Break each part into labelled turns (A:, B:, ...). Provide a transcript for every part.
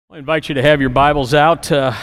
A: I invite you to have your Bibles out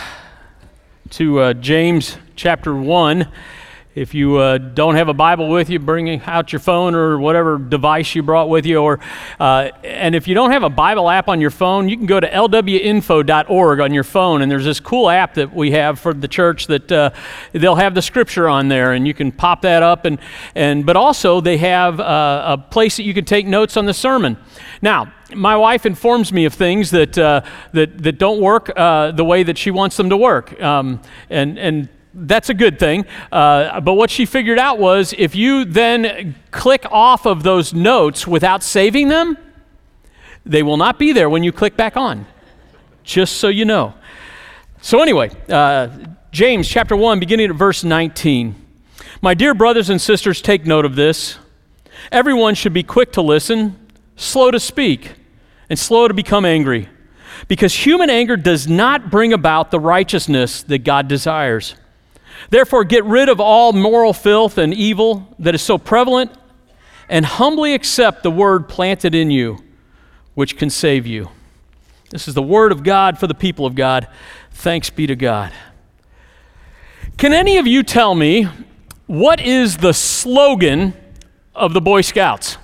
A: to James chapter 1. If you don't have a Bible with you, bring out your phone or whatever device you brought with you. And if you don't have a Bible app on your phone, you can go to lwinfo.org on your phone, and there's this cool app that we have for the church that they'll have the scripture on there, and you can pop that up. But also they have a place that you can take notes on the sermon. Now, my wife informs me of things that don't work the way that she wants them to work, and that's a good thing. But what she figured out was if you then click off of those notes without saving them, they will not be there when you click back on. Just so you know. So anyway, James chapter 1, beginning at verse 19. My dear brothers and sisters, take note of this. Everyone should be quick to listen, slow to speak, and slow to become angry, because human anger does not bring about the righteousness that God desires. Therefore, get rid of all moral filth and evil that is so prevalent, and humbly accept the word planted in you, which can save you. This is the word of God for the people of God. Thanks be to God. Can any of you tell me what is the slogan of the Boy Scouts?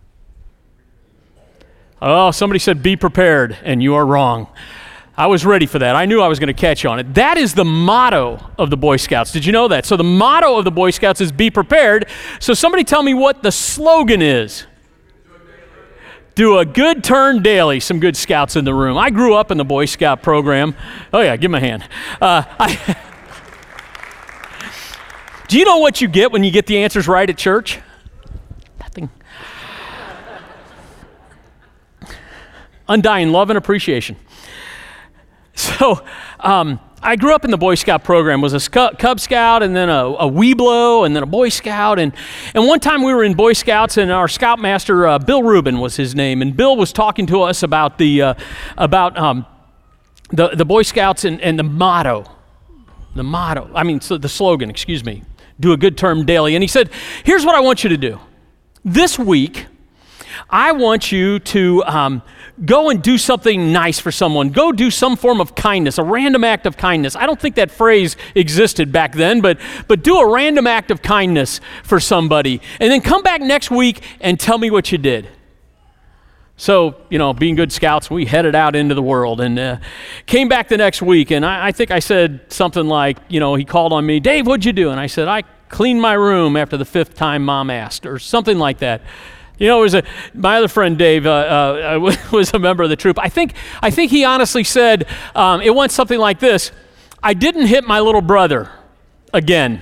A: Oh, somebody said, be prepared, and you are wrong. I was ready for that. I knew I was going to catch on it. That is the motto of the Boy Scouts. Did you know that? So the motto of the Boy Scouts is be prepared. So somebody tell me what the slogan is. Do a good turn daily. Some good scouts in the room. I grew up in the Boy Scout program. Oh yeah, give me a hand. Do you know what you get when you get the answers right at church? Nothing. Undying love and appreciation. So I grew up in the Boy Scout program, was a Cub Scout and then a Weeblo and then a Boy Scout. And one time we were in Boy Scouts and our Scoutmaster, Bill Rubin was his name. And Bill was talking to us about the Boy Scouts and the motto. The slogan, excuse me. Do a good term daily. And he said, here's what I want you to do. This week, I want you to go and do something nice for someone. Go do some form of kindness, a random act of kindness. I don't think that phrase existed back then, but do a random act of kindness for somebody. And then come back next week and tell me what you did. So, being good scouts, we headed out into the world and came back the next week. And I think I said something like, he called on me, Dave, what'd you do? And I said, I cleaned my room after the 5th time Mom asked, or something like that. My other friend Dave was a member of the troop. I think he honestly said it went something like this: I didn't hit my little brother again.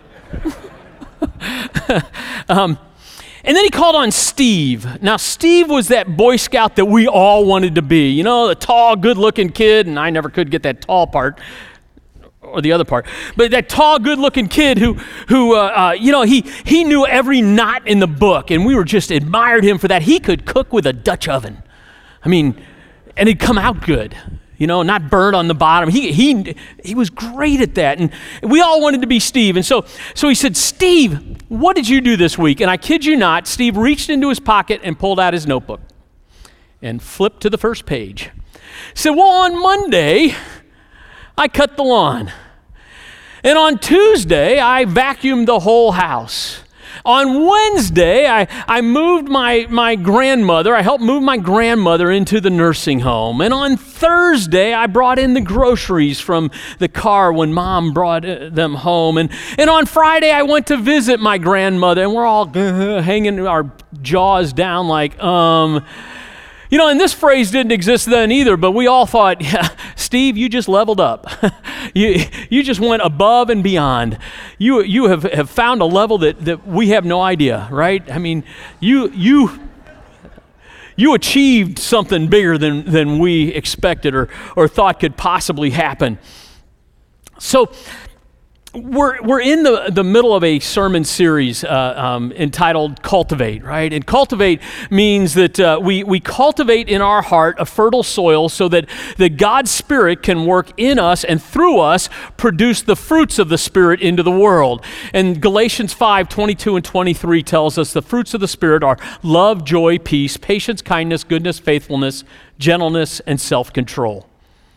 A: And then he called on Steve. Now, Steve was that Boy Scout that we all wanted to be. The tall, good-looking kid, and I never could get that tall part. Or the other part, but that tall, good-looking kid who he knew every knot in the book, and we were just admired him for that. He could cook with a Dutch oven, and it'd come out good, not burnt on the bottom. He was great at that, and we all wanted to be Steve. And so he said, Steve, what did you do this week? And I kid you not, Steve reached into his pocket and pulled out his notebook and flipped to the first page. He said, well, on Monday, I cut the lawn. And on Tuesday, I vacuumed the whole house. On Wednesday, I moved my grandmother. I helped move my grandmother into the nursing home. And on Thursday, I brought in the groceries from the car when Mom brought them home. And on Friday, I went to visit my grandmother. And we're all hanging our jaws down like, and this phrase didn't exist then either, but we all thought, yeah, Steve, you just leveled up. you just went above and beyond. You have found a level that we have no idea, right? You achieved something bigger than we expected or thought could possibly happen. So we're in the middle of a sermon series entitled Cultivate, right? And cultivate means that we cultivate in our heart a fertile soil so that God's Spirit can work in us and through us produce the fruits of the Spirit into the world. And Galatians 5:22 and 23 tells us the fruits of the Spirit are love, joy, peace, patience, kindness, goodness, faithfulness, gentleness, and self-control.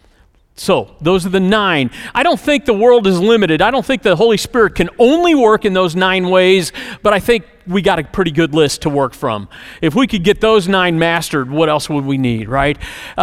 A: So those are the 9. I don't think the world is limited. I don't think the Holy Spirit can only work in those 9 ways, but I think we got a pretty good list to work from. If we could get those 9 mastered, what else would we need, right?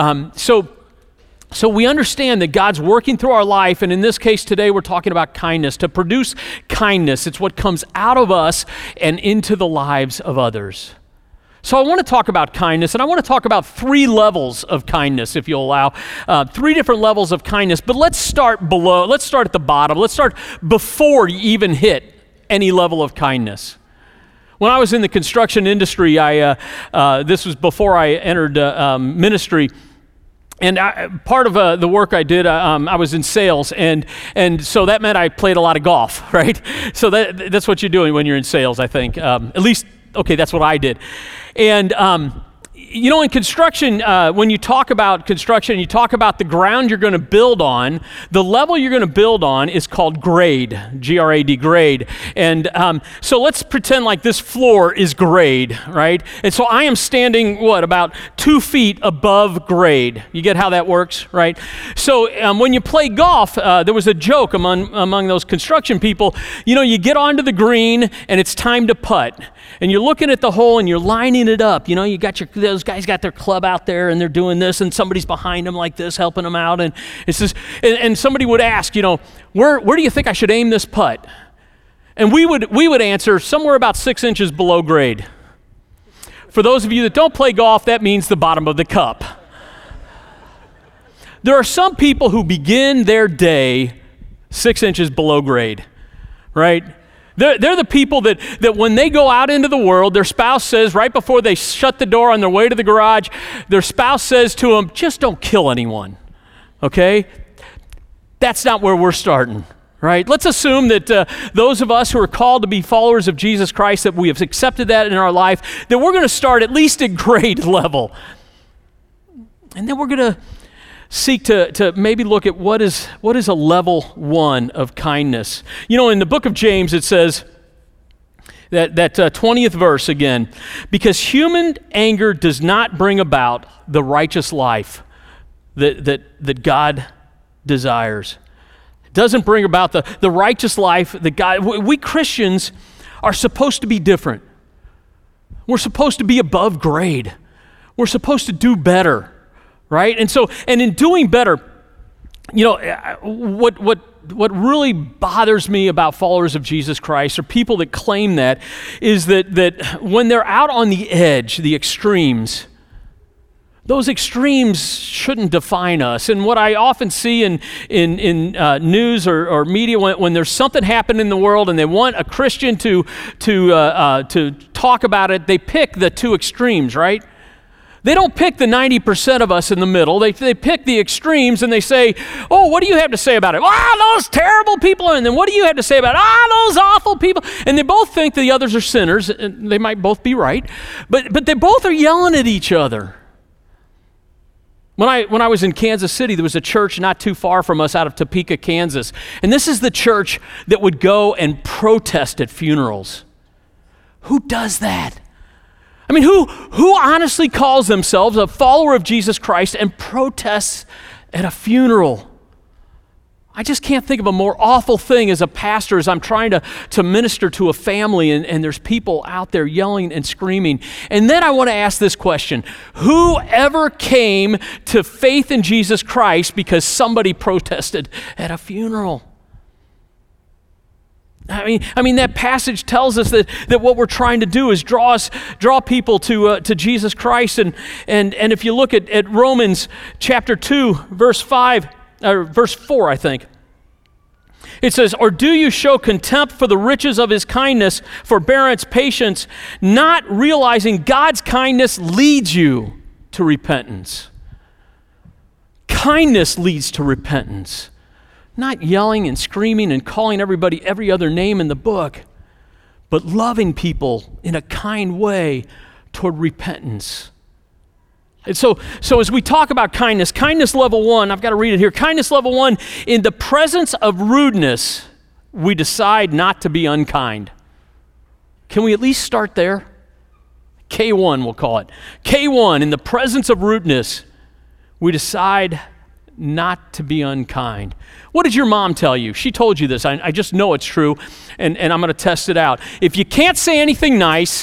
A: So we understand that God's working through our life, and in this case today we're talking about kindness. To produce kindness, it's what comes out of us and into the lives of others. So I want to talk about kindness, and I want to talk about 3 levels of kindness, if you'll allow. 3 different levels of kindness, but let's start below. Let's start at the bottom. Let's start before you even hit any level of kindness. When I was in the construction industry, this was before I entered ministry, and part of the work I did, I was in sales, and so that meant I played a lot of golf, right? So that's what you're doing when you're in sales, I think. At least, okay, that's what I did. And in construction, when you talk about construction, you talk about the ground you're going to build on. The level you're going to build on is called grade, G-R-A-D, grade. And so let's pretend like this floor is grade, right? And so I am standing, about 2 feet above grade. You get how that works, right? So when you play golf, there was a joke among those construction people. You get onto the green and it's time to putt. And you're looking at the hole and you're lining it up. You got those guys got their club out there and they're doing this, and somebody's behind them like this, helping them out. And it's just, and somebody would ask, where do you think I should aim this putt? And we would answer somewhere about 6 inches below grade. For those of you that don't play golf, that means the bottom of the cup. There are some people who begin their day 6 inches below grade, right? They're the people that when they go out into the world, their spouse says, right before they shut the door on their way to the garage, their spouse says to them, just don't kill anyone, okay? That's not where we're starting, right? Let's assume that those of us who are called to be followers of Jesus Christ, that we have accepted that in our life, that we're going to start at least at grade level. And then we're going to seek to maybe look at what is a level 1 of kindness. In the book of James it says that 20th verse again, because human anger does not bring about the righteous life that God desires. It doesn't bring about the righteous life that God. We Christians are supposed to be different. We're supposed to be above grade. We're supposed to do better. Right? And in doing better, what really bothers me about followers of Jesus Christ, or people that claim that, is that when they're out on the edge, the extremes, those extremes shouldn't define us. And what I often see in news or media, when there's something happening in the world and they want a Christian to talk about it, they pick the 2 extremes, right? They don't pick the 90% of us in the middle. They pick the extremes and they say, oh, what do you have to say about it? Those terrible people. And then what do you have to say about it? Those awful people. And they both think the others are sinners. And they might both be right. But they both are yelling at each other. When I was in Kansas City, there was a church not too far from us out of Topeka, Kansas. And this is the church that would go and protest at funerals. Who does that? I mean, who honestly calls themselves a follower of Jesus Christ and protests at a funeral? I just can't think of a more awful thing as a pastor as I'm trying to minister to a family and there's people out there yelling and screaming. And then I want to ask this question: who ever came to faith in Jesus Christ because somebody protested at a funeral? I mean, that passage tells us that what we're trying to do is draw people to Jesus Christ. And if you look at Romans chapter 2, verse 4, I think, it says, or do you show contempt for the riches of his kindness, forbearance, patience, not realizing God's kindness leads you to repentance? Kindness leads to repentance. Not yelling and screaming and calling everybody every other name in the book, but loving people in a kind way toward repentance. And so as we talk about kindness level 1, I've got to read it here. Kindness level 1, in the presence of rudeness, we decide not to be unkind. Can we at least start there? K1, we'll call it. K1, in the presence of rudeness, we decide not to be unkind. What did your mom tell you? She told you this. I just know it's true, and I'm going to test it out. If you can't say anything nice,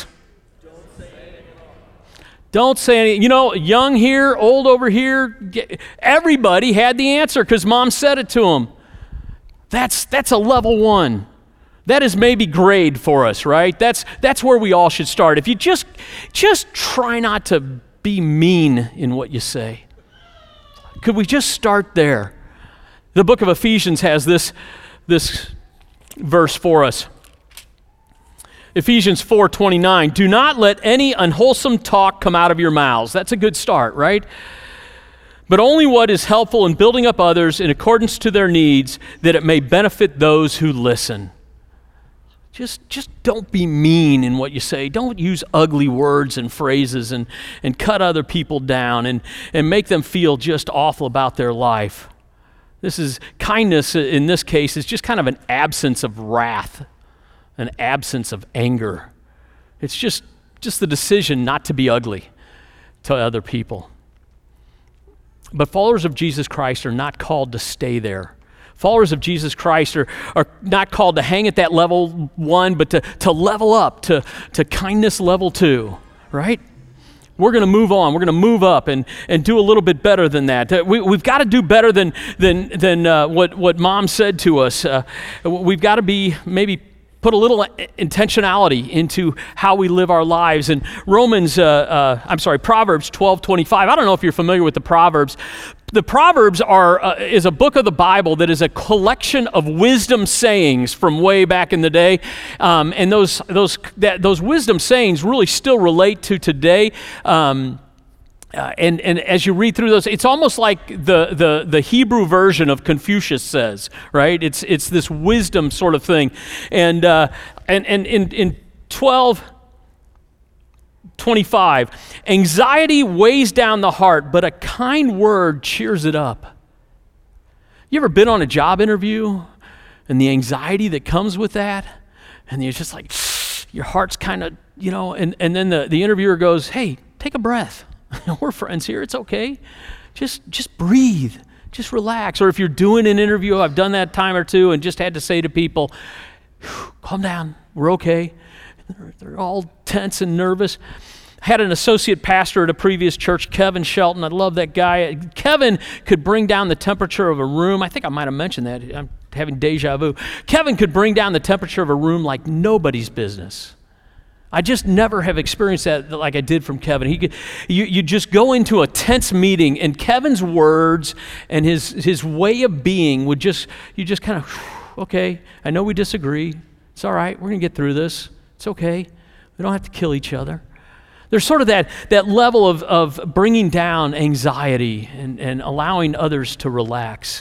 A: don't say anything. You know, young here, old over here, everybody had the answer because mom said it to them. That's a level 1. That is maybe grade for us, right? That's where we all should start. If you just try not to be mean in what you say. Could we just start there? The book of Ephesians has this verse for us. Ephesians 4:29, do not let any unwholesome talk come out of your mouths. That's a good start, right? But only what is helpful in building up others in accordance to their needs, that it may benefit those who listen. Just don't be mean in what you say. Don't use ugly words and phrases and cut other people down and make them feel just awful about their life. Kindness in this case is just kind of an absence of wrath, an absence of anger. It's just the decision not to be ugly to other people. But followers of Jesus Christ are not called to stay there. Followers of Jesus Christ are not called to hang at that level 1, but to level up to kindness level 2, right? We're going to move on. We're going to move up and do a little bit better than that. We've got to do better than what Mom said to us. We've got to put a little intentionality into how we live our lives. And Proverbs 12:25. I don't know if you're familiar with the Proverbs. The Proverbs is a book of the Bible that is a collection of wisdom sayings from way back in the day, and those wisdom sayings really still relate to today. And as you read through those, it's almost like the Hebrew version of Confucius says, right? It's this wisdom sort of thing, and in 12:25, anxiety weighs down the heart, but a kind word cheers it up. You ever been on a job interview and the anxiety that comes with that, and you're just like, your heart's kind of, and then the interviewer goes, hey, take a breath. We're friends here. It's okay. Just breathe. Just relax. Or if you're doing an interview, I've done that time or two and just had to say to people, calm down. We're okay. They're all tense and nervous. I had an associate pastor at a previous church, Kevin Shelton. I love that guy. Kevin could bring down the temperature of a room. I think I might have mentioned that. I'm having deja vu. Kevin could bring down the temperature of a room like nobody's business. I just never have experienced that like I did from Kevin. You just go into a tense meeting, and Kevin's words and his way of being you just kind of, okay, I know we disagree. It's all right. We're going to get through this. It's okay. We don't have to kill each other. There's sort of that level of bringing down anxiety and allowing others to relax.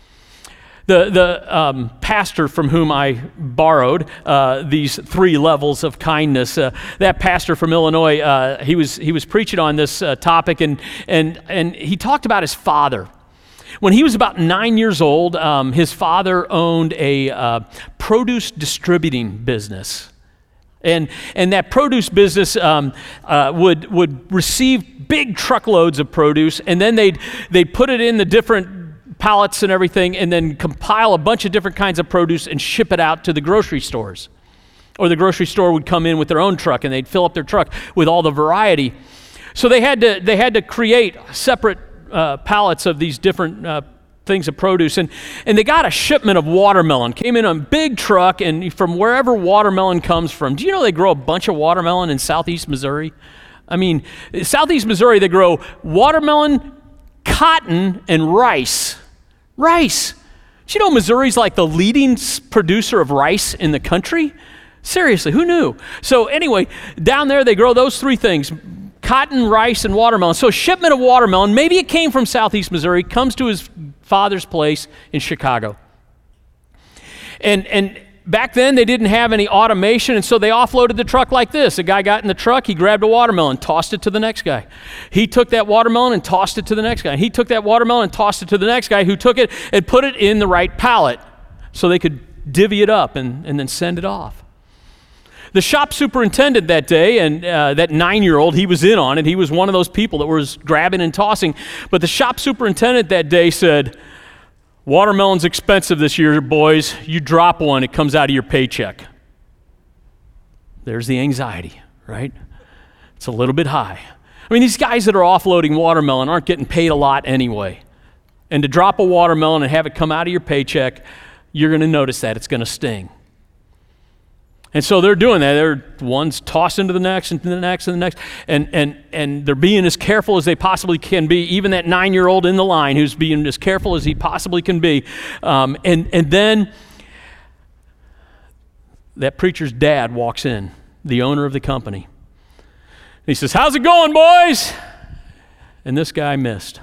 A: The pastor from whom I borrowed these 3 levels of kindness, that pastor from Illinois, he was preaching on this topic, and he talked about his father. When he was about 9 years old, his father owned a produce distributing business. And that produce business would receive big truckloads of produce, and then they'd put it in the different pallets and everything, and then compile a bunch of different kinds of produce and ship it out to the grocery stores. Or the grocery store would come in with their own truck, and they'd fill up their truck with all the variety. So they had to create separate pallets of these different things of produce, and they got a shipment of watermelon. Came in a big truck, and from wherever watermelon comes from. Do you know they grow a bunch of watermelon in southeast Missouri? I mean, southeast Missouri, they grow watermelon, cotton, and rice. Rice. Do you know Missouri's like the leading producer of rice in the country? Seriously, who knew? So anyway, down there they grow those 3 things: cotton, rice, and watermelon. So a shipment of watermelon, maybe it came from southeast Missouri, comes to his father's place in Chicago. And back then they didn't have any automation, and so they offloaded the truck like this. A guy got in the truck, he grabbed a watermelon, tossed it to the next guy. He took that watermelon and tossed it to the next guy. He took that watermelon and tossed it to the next guy, who took it and put it in the right pallet so they could divvy it up and then send it off. The shop superintendent that day, and that 9-year-old, he was in on it. He was one of those people that was grabbing and tossing. But the shop superintendent that day said, "Watermelon's expensive this year, boys. You drop one, it comes out of your paycheck." There's the anxiety, right? It's a little bit high. I mean, these guys that are offloading watermelon aren't getting paid a lot anyway. And to drop a watermelon and have it come out of your paycheck, you're going to notice that. It's going to sting. And so they're doing that. They're one's tossed into the next, and the next, and the next. And they're being as careful as they possibly can be. Even that 9-year-old in the line who's being as careful as he possibly can be. And then that preacher's dad walks in, the owner of the company. He says, "How's it going, boys?" And this guy missed.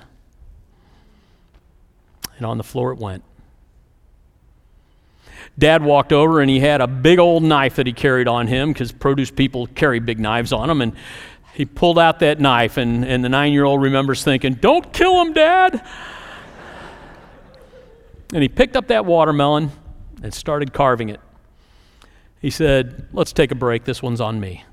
A: And on the floor it went. Dad walked over and he had a big old knife that he carried on him, because produce people carry big knives on them. And he pulled out that knife, and the 9-year-old remembers thinking, "Don't kill him, Dad." And he picked up that watermelon and started carving it. He said, "Let's take a break. This one's on me."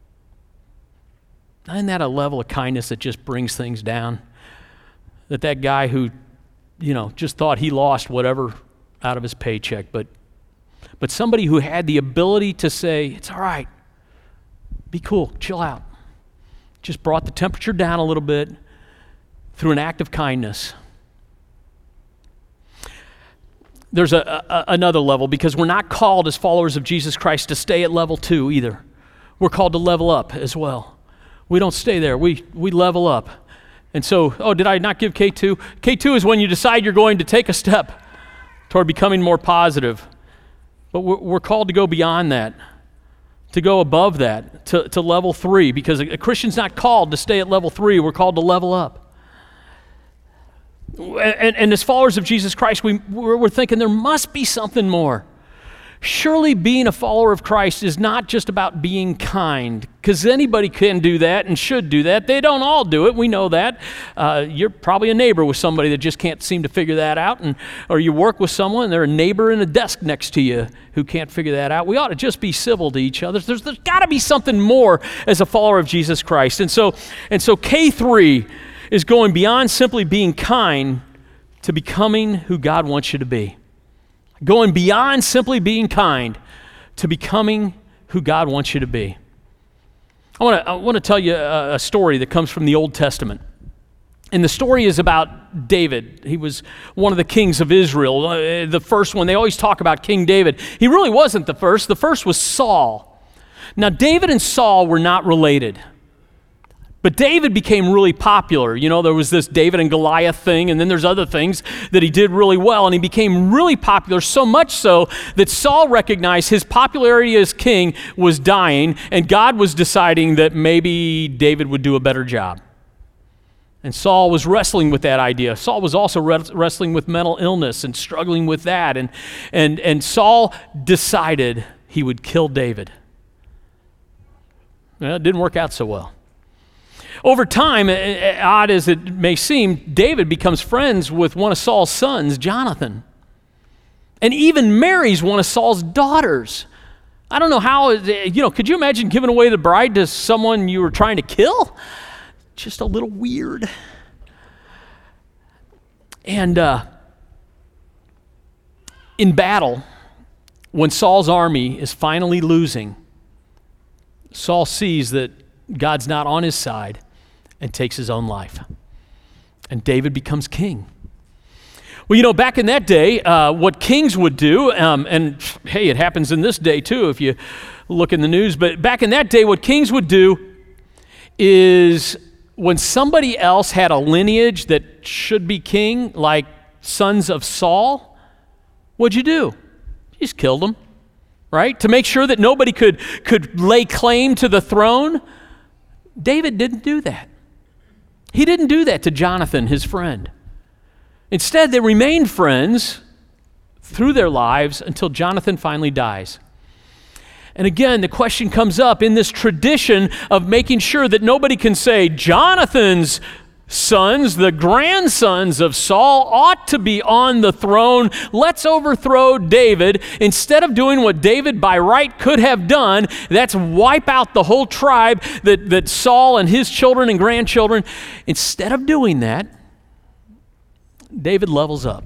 A: Isn't that a level of kindness that just brings things down? That guy who, just thought he lost whatever out of his paycheck, but somebody who had the ability to say, "It's all right, be cool, chill out," just brought the temperature down a little bit through an act of kindness. There's another level, because we're not called as followers of Jesus Christ to stay at level 2 either. We're called to level up as well. We don't stay there. We level up. And so, did I not give K2? K2 is when you decide you're going to take a step toward becoming more positive. But we're called to go beyond that, to go above that, to level 3, because a Christian's not called to stay at level 3. We're called to level up. And as followers of Jesus Christ, we're thinking there must be something more. Surely being a follower of Christ is not just about being kind, because anybody can do that and should do that. They don't all do it. We know that. You're probably a neighbor with somebody that just can't seem to figure that out, or you work with someone and they're a neighbor in a desk next to you who can't figure that out. We ought to just be civil to each other. There's got to be something more as a follower of Jesus Christ. And so K3 is going beyond simply being kind to becoming who God wants you to be. Going beyond simply being kind to becoming who God wants you to be. I want to tell you a story that comes from the Old Testament. And the story is about David. He was one of the kings of Israel. The first one, they always talk about King David. He really wasn't the first. The first was Saul. Now, David and Saul were not related. But David became really popular. There was this David and Goliath thing, and then there's other things that he did really well, and he became really popular, so much so that Saul recognized his popularity as king was dying, and God was deciding that maybe David would do a better job. And Saul was wrestling with that idea. Saul was also wrestling with mental illness and struggling with that, and Saul decided he would kill David. Well, it didn't work out so well. Over time, odd as it may seem, David becomes friends with one of Saul's sons, Jonathan, and even marries one of Saul's daughters. I don't know how, could you imagine giving away the bride to someone you were trying to kill? Just a little weird. And in battle, when Saul's army is finally losing, Saul sees that God's not on his side and takes his own life. And David becomes king. Well, back in that day, what kings would do, and hey, it happens in this day too if you look in the news, but back in that day, what kings would do is when somebody else had a lineage that should be king, like sons of Saul, what'd you do? You just killed them, right? To make sure that nobody could lay claim to the throne. David didn't do that. He didn't do that to Jonathan, his friend. Instead, they remained friends through their lives until Jonathan finally dies. And again, the question comes up in this tradition of making sure that nobody can say, Jonathan's sons, the grandsons of Saul, ought to be on the throne. Let's overthrow David. Instead of doing what David by right could have done, that's wipe out the whole tribe that Saul and his children and grandchildren. Instead of doing that, David levels up.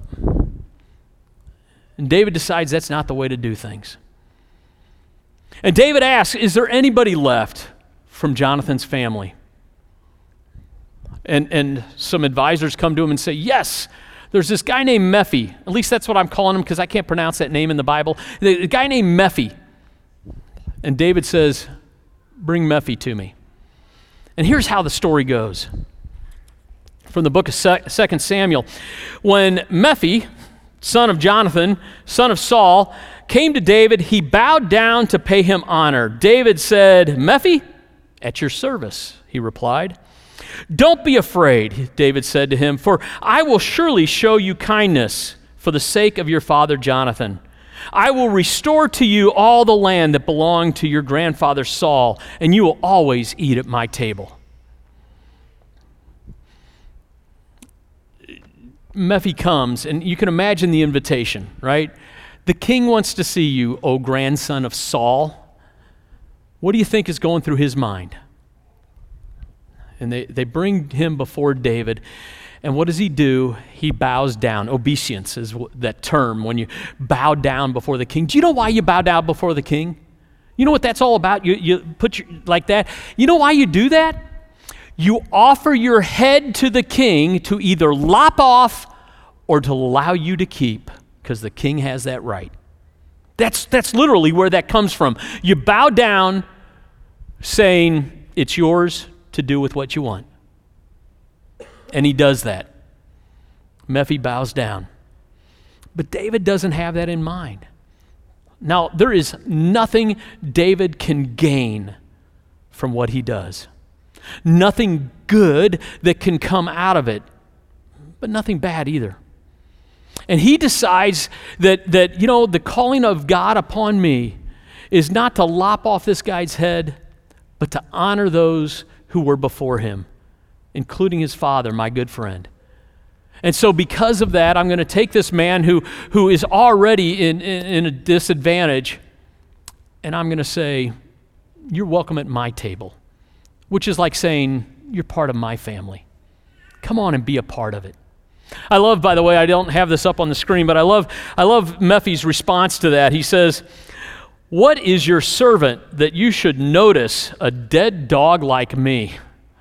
A: And David decides that's not the way to do things. And David asks, is there anybody left from Jonathan's family? And some advisors come to him and say, yes, there's this guy named Mephi. At least that's what I'm calling him because I can't pronounce that name in the Bible. The guy named Mephi. And David says, bring Mephi to me. And here's how the story goes. From the book of 2 Samuel. When Mephi, son of Jonathan, son of Saul, came to David, he bowed down to pay him honor. David said, Mephi, at your service, he replied. Don't be afraid, David said to him, for I will surely show you kindness for the sake of your father Jonathan. I will restore to you all the land that belonged to your grandfather Saul, and you will always eat at my table. Mephi comes, and you can imagine the invitation, right? The king wants to see you, O grandson of Saul. What do you think is going through his mind? And they bring him before David. And what does he do? He bows down. Obeisance is that term when you bow down before the king. Do you know why you bow down before the king? You know what that's all about? You put your, like that. You know why you do that? You offer your head to the king to either lop off or to allow you to keep, because the king has that right. That's literally where that comes from. You bow down saying it's yours to do with what you want. And he does that. Mephi bows down. But David doesn't have that in mind. Now, there is nothing David can gain from what he does. Nothing good that can come out of it, but nothing bad either. And he decides that the calling of God upon me is not to lop off this guy's head, but to honor those who were before him, including his father, my good friend. And so because of that, I'm going to take this man who is already in a disadvantage, and I'm going to say, you're welcome at my table, which is like saying, you're part of my family. Come on and be a part of it. I love, by the way, I don't have this up on the screen, but I love Mephi's response to that. He says, what is your servant that you should notice a dead dog like me?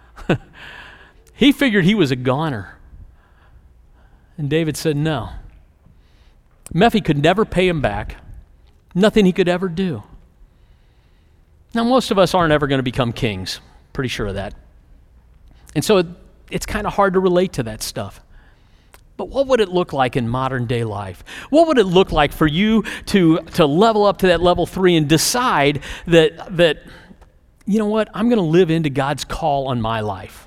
A: He figured he was a goner. And David said, no. Mephi could never pay him back. Nothing he could ever do. Now, most of us aren't ever going to become kings. Pretty sure of that. And so it's kind of hard to relate to that stuff. But what would it look like in modern day life? What would it look like for you to level up to that level 3 and decide that you know what, I'm going to live into God's call on my life?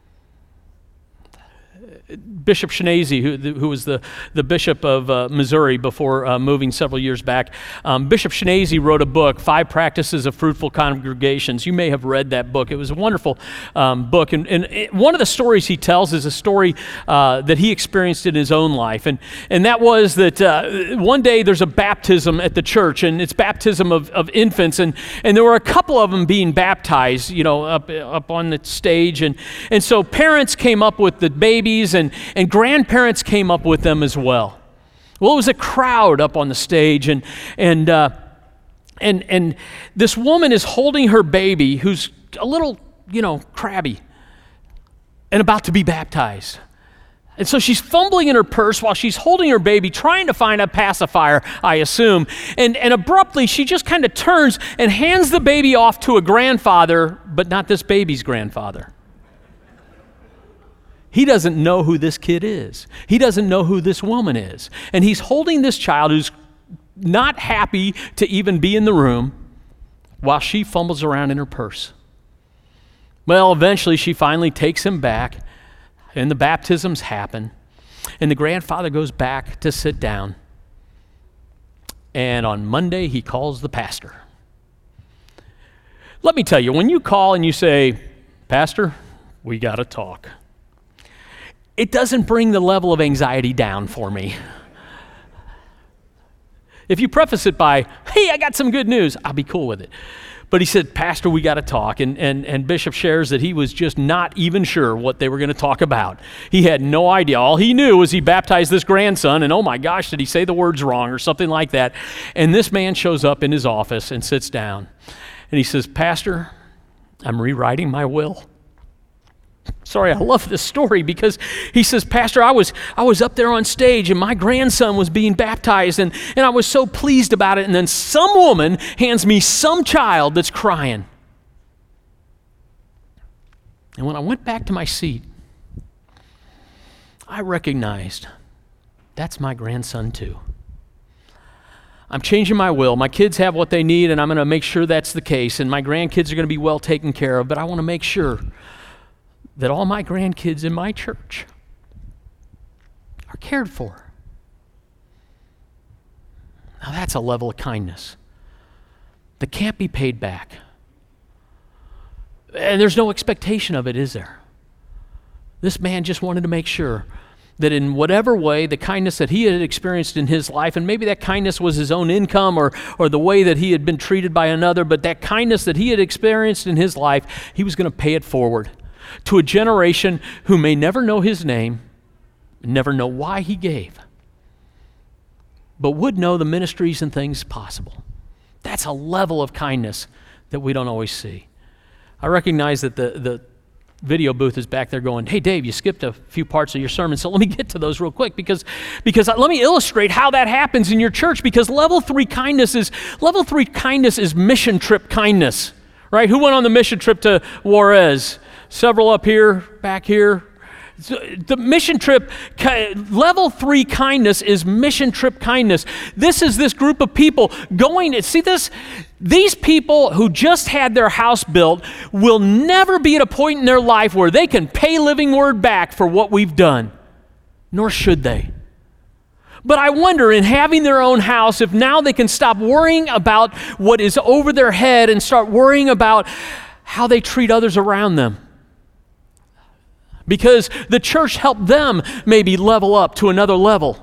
A: Bishop Schnase, who was the bishop of Missouri before moving several years back, Bishop Schnase wrote a book, 5 Practices of Fruitful Congregations. You may have read that book. It was a wonderful book. And one of the stories he tells is a story that he experienced in his own life. And that was that one day there's a baptism at the church, and it's baptism of infants. And there were a couple of them being baptized, up on the stage. And so parents came up with the babies, and grandparents came up with them as well. Well, it was a crowd up on the stage, and this woman is holding her baby who's a little, crabby and about to be baptized. And so she's fumbling in her purse while she's holding her baby, trying to find a pacifier, I assume. And abruptly, she just kind of turns and hands the baby off to a grandfather, but not this baby's grandfather. He doesn't know who this kid is. He doesn't know who this woman is. And he's holding this child who's not happy to even be in the room while she fumbles around in her purse. Well, eventually she finally takes him back, and the baptisms happen, and the grandfather goes back to sit down. And on Monday, he calls the pastor. Let me tell you, when you call and you say, Pastor, we got to talk, it doesn't bring the level of anxiety down for me. If you preface it by, hey, I got some good news, I'll be cool with it. But he said, Pastor, we got to talk. And Bishop shares that he was just not even sure what they were going to talk about. He had no idea. All he knew was he baptized this grandson, and oh my gosh, did he say the words wrong or something like that. And this man shows up in his office and sits down. And he says, Pastor, I'm rewriting my will. Sorry, I love this story because he says, Pastor, I was up there on stage and my grandson was being baptized and I was so pleased about it. And then some woman hands me some child that's crying. And when I went back to my seat, I recognized that's my grandson too. I'm changing my will. My kids have what they need and I'm going to make sure that's the case. And my grandkids are going to be well taken care of, but I want to make sure that all my grandkids in my church are cared for. Now that's a level of kindness that can't be paid back. And there's no expectation of it, is there? This man just wanted to make sure that in whatever way, the kindness that he had experienced in his life, and maybe that kindness was his own income or the way that he had been treated by another, but that kindness that he had experienced in his life, he was going to pay it forward to a generation who may never know his name, never know why he gave, but would know the ministries and things possible. That's a level of kindness that we don't always see. I recognize that the video booth is back there going, hey Dave, you skipped a few parts of your sermon, so let me get to those real quick because let me illustrate how that happens in your church, because level 3 kindness is mission trip kindness, right? Who went on the mission trip to Juarez? Several up here, back here. The mission trip, level 3 kindness is mission trip kindness. This is this group of people going to, see this? These people who just had their house built will never be at a point in their life where they can pay Living Word back for what we've done, nor should they. But I wonder, in having their own house, if now they can stop worrying about what is over their head and start worrying about how they treat others around them. Because the church helped them maybe level up to another level.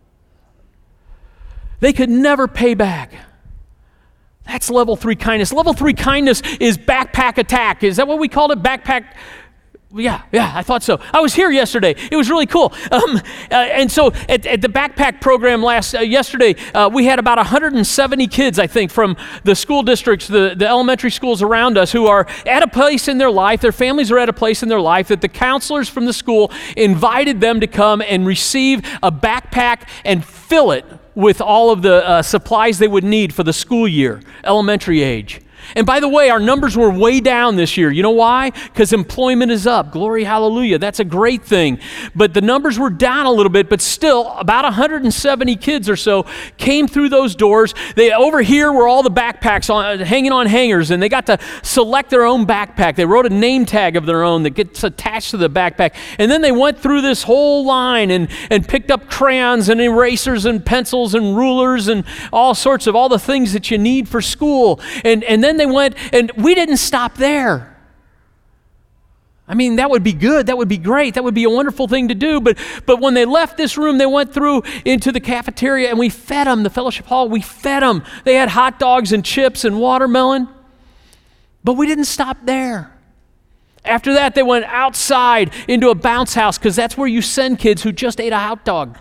A: They could never pay back. That's level 3 kindness. Level 3 kindness is backpack attack. Is that what we called it? Backpack? Yeah, I thought so. I was here yesterday. It was really cool. And so at the backpack program yesterday, we had about 170 kids, I think, from the school districts, the elementary schools around us, who are at a place in their life, their families are at a place in their life that the counselors from the school invited them to come and receive a backpack and fill it with all of the supplies they would need for the school year, elementary age. And by the way, our numbers were way down this year. You know why? Because employment is up. Glory, hallelujah. That's a great thing. But the numbers were down a little bit, but still about 170 kids or so came through those doors. Over here were all the backpacks hanging on hangers, and they got to select their own backpack. They wrote a name tag of their own that gets attached to the backpack. And then they went through this whole line and picked up crayons and erasers and pencils and rulers and all the things that you need for school. And then they went, and we didn't stop there. I mean, that would be good. That would be great. That would be a wonderful thing to do. But when they left this room, they went through into the cafeteria and we fed them, the fellowship hall. We fed them. They had hot dogs and chips and watermelon. But we didn't stop there. After that, they went outside into a bounce house, because that's where you send kids who just ate a hot dog.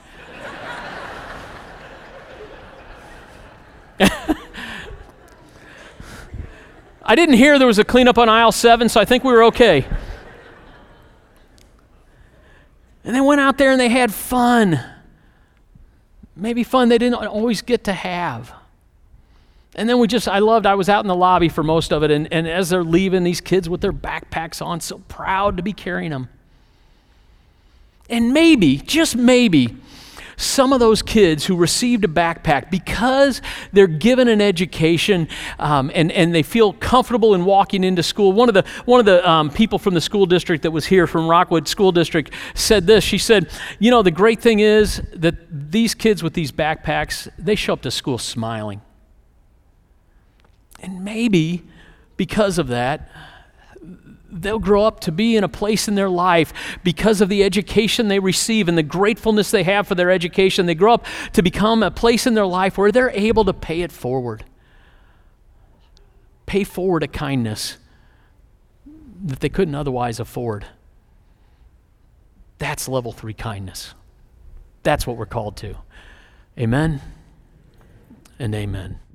A: I didn't hear there was a cleanup on aisle 7, so I think we were okay. And they went out there and they had fun. Maybe fun they didn't always get to have. And then I was out in the lobby for most of it, and as they're leaving, these kids with their backpacks on, so proud to be carrying them. And maybe, just maybe, some of those kids who received a backpack, because they're given an education and they feel comfortable in walking into school. One of the people from the school district that was here from Rockwood School District said this. She said, the great thing is that these kids with these backpacks, they show up to school smiling. And maybe because of that, they'll grow up to be in a place in their life because of the education they receive and the gratefulness they have for their education. They grow up to become a place in their life where they're able to pay it forward. Pay forward a kindness that they couldn't otherwise afford. That's level 3 kindness. That's what we're called to. Amen and amen.